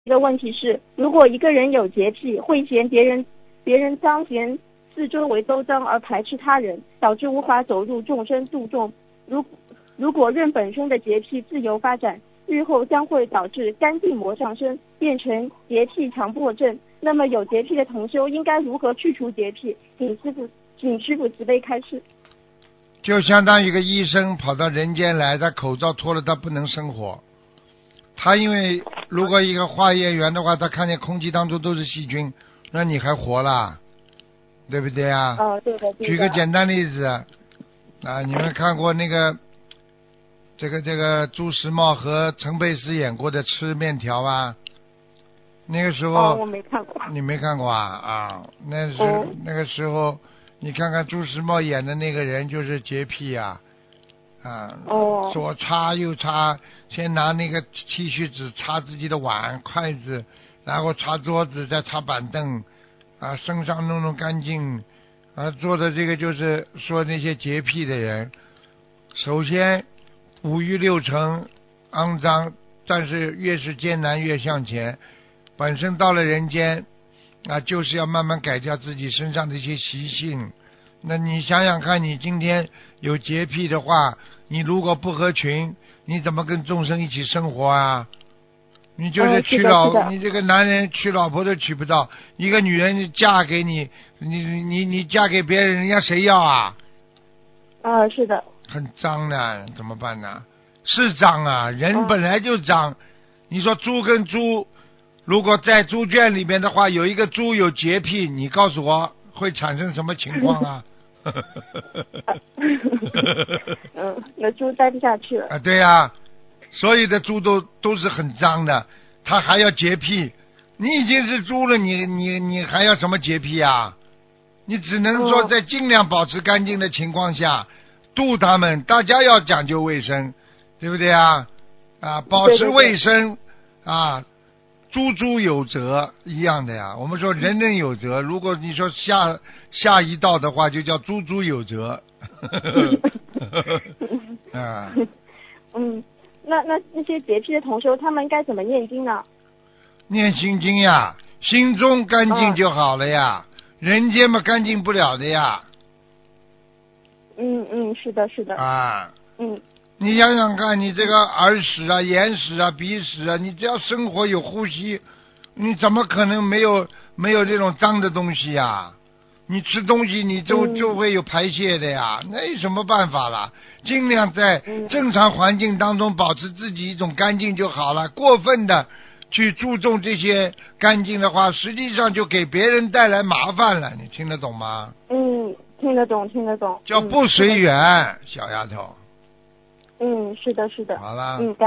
一个问题是，如果一个人有洁癖，会嫌别人脏，嫌四周围都脏而排斥他人，导致无法走入众生度众。如果人本身的洁癖自由发展，日后将会导致干净膜上升，变成洁癖强迫症。那么有洁癖的同修应该如何去除洁癖？请师父慈悲开示。 就相当于一个医生跑到人间来，他口罩脱了，他不能生活。他因为如果一个化验员的话，他看见空气当中都是细菌，那你还活啦，对不对啊？ 对的。 举个简单例子啊，你们看过那个这个朱时茂和陈佩斯演过的吃面条啊？那个时候我没看过。 你没看过啊？那个时候你看看朱时茂演的那个人就是洁癖啊。左擦右擦，先拿那个剃须纸擦自己的碗筷子，然后擦桌子，再擦板凳，身上弄干净，做的这个就是说那些洁癖的人，首先五欲六尘肮脏，但是越是艰难越向前，本身到了人间就是要慢慢改掉自己身上的一些习性。那你想想看，你今天有洁癖的话，你如果不合群，你怎么跟众生一起生活啊？你就是你这个男人娶老婆都娶不到，一个女人嫁给你，你嫁给别人，人家谁要啊？ 是的。 很脏的，怎么办呢？是脏啊，人本来就脏。你说猪跟猪，如果在猪圈里面的话，有一个猪有洁癖，你告诉我会产生什么情况啊？ 那猪待不下去了。 对呀，所有的猪都是很脏的，它还要洁癖。你已经是猪了，你还要什么洁癖啊？你只能说在尽量保持干净的情况下度他们，大家要讲究卫生，对不对啊？保持卫生猪有责一样的呀。我们说人人有责，如果你说下一道的话，就叫猪有责。 那些洁癖的同修，他们该怎么念经呢？ 念心经呀，心中干净就好了呀，人间嘛干净不了的呀。 是的。 你想想看，你这个耳屎眼屎鼻屎你只要生活有呼吸，你怎么可能没有这种脏的东西呀？你吃东西你就会有排泄的呀，那有什么办法啦？尽量在正常环境当中保持自己一种干净就好了。过分的去注重这些干净的话，实际上就给别人带来麻烦了。你听得懂吗？ 听得懂。 叫不随缘，小丫头。 是的。 好了。